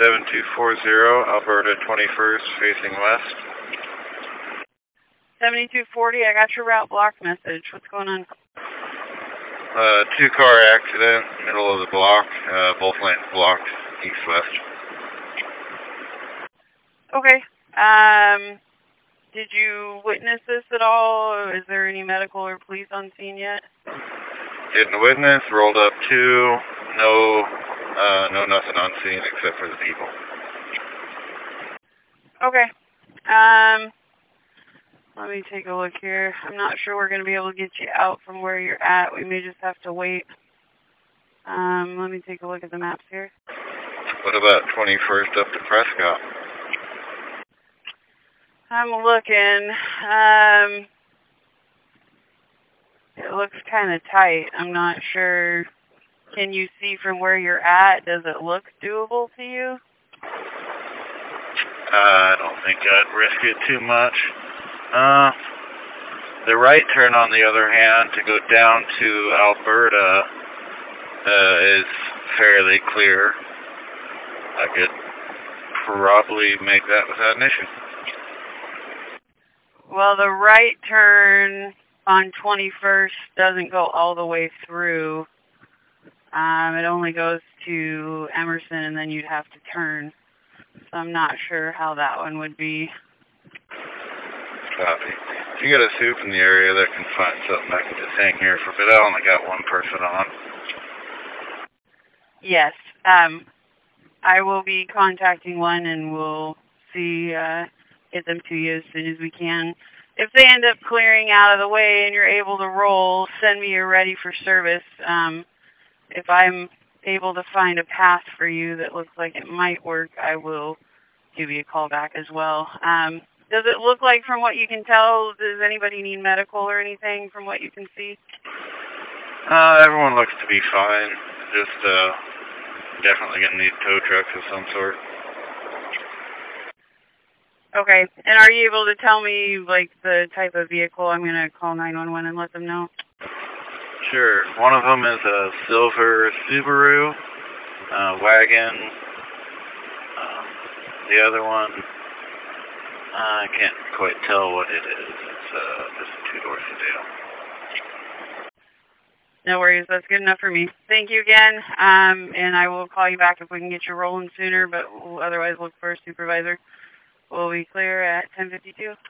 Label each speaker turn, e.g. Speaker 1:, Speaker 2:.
Speaker 1: 7240, Alberta 21st, facing west.
Speaker 2: 7240, I got your route block message. What's going on?
Speaker 1: Two-car accident, middle of the block, both lanes blocked, east-west.
Speaker 2: Okay. Did you witness this at all? Is there any medical or police on scene yet?
Speaker 1: Didn't witness, rolled up two, no nothing on scene except for the people.
Speaker 2: Okay. Let me take a look here. I'm not sure we're going to be able to get you out from where you're at. We may just have to wait. Let me take a look at the maps here.
Speaker 1: What about 21st up to Prescott?
Speaker 2: I'm looking. It looks kind of tight. I'm not sure. Can you see from where you're at? Does it look doable to you?
Speaker 1: I don't think I'd risk it too much. The right turn, on the other hand, to go down to Alberta is fairly clear. I could probably make that without an issue.
Speaker 2: Well, the right turn on 21st doesn't go all the way through. It only goes to Emerson, and then you'd have to turn. So I'm not sure how that one would be.
Speaker 1: Copy. If you got a soup in the area that can find something, I can just hang here for a bit. I only got one person on.
Speaker 2: Yes. I will be contacting one, and we'll see, get them to you as soon as we can. If they end up clearing out of the way and you're able to roll, send me your ready for service. If I'm able to find a path for you that looks like it might work, I will give you a call back as well. Does it look like, from what you can tell, does anybody need medical or anything from what you can see?
Speaker 1: Everyone looks to be fine. Just definitely going to need tow trucks of some sort.
Speaker 2: Okay. And are you able to tell me, like, the type of vehicle? I'm going to call 911 and let them know.
Speaker 1: Sure. One of them is a silver Subaru wagon. The other one, I can't quite tell what it is. It's just a two-door sedan.
Speaker 2: No worries. That's good enough for me. Thank you again. And I will call you back if we can get you rolling sooner, but we'll otherwise look for a supervisor. We'll be clear at 10:52.